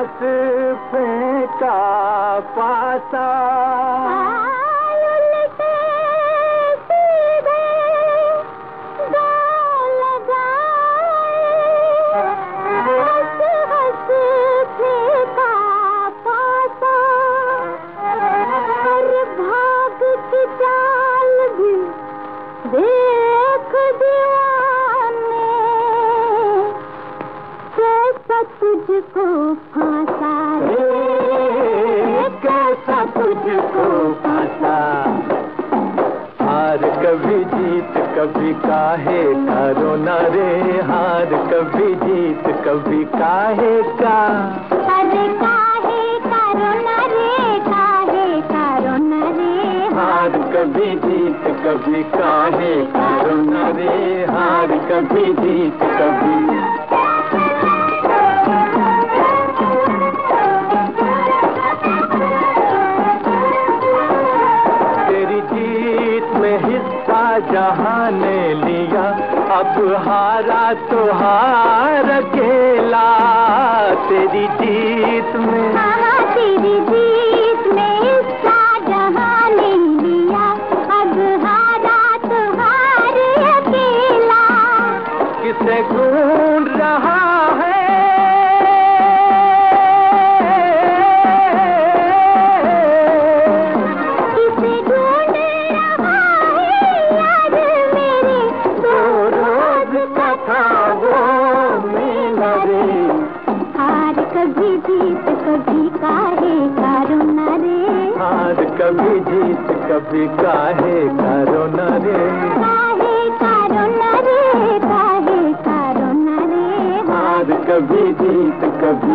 हंस फेंका पासा, उल्टे सीधे दो लगाए, हंस हंस फेंका पासा, और भाग की चाल भी देख दीवाने, कैसा तुझको फांसा रे, कैसा तुझको फांसा। हार कभी जीत कभी काहे का रोना रे, हार कभी जीत कभी काहे का। अरे काहे का रोना रे, काहे का रोना रे, हार कभी जीत कभी काहे का रोना रे, हार कभी जीत कभी। तेरी जीत में हिस्सा जहां ने लिया, अब हारा तो हार अकेला। तेरी जीत में, तेरी जीत में हिस्सा जहां ने लिया, अब हारा तो हार अकेला। किसे ढूंढ रहा है कभी जीत कभी काहे का रोना रे, हार कभी जीत कभी काहे का रोना रे, काहे का रोना रे, काहे का रोना रे, हार कभी जीत कभी।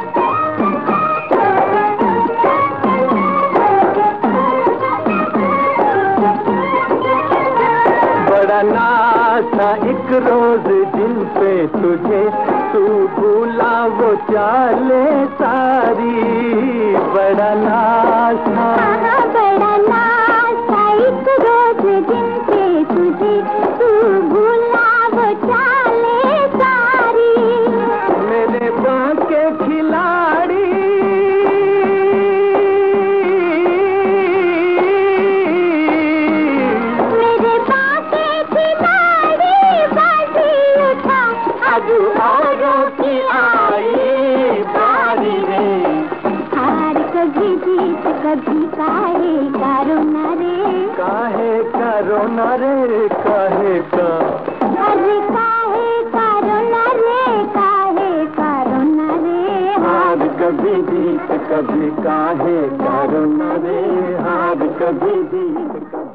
बड़ा नाज था एक रोज जिन पे तुझे, तू भूला वो चाले सारी। बड़ा नाज था, बड़ा नाज था एक रोज जिन पे तुझे, तू भूला वो चाले सारी। मेरे बांके खिलाड़ी अब औरों की आई बारी रे। हार कभी जीत कभी काहे का रोना रे, काहे का रोना रे, काहे का। अरे काहे का रोना रे, काहे का रोना रे, हार कभी जीत कभी काहे का रोना रे, हार कभी जीत कभी।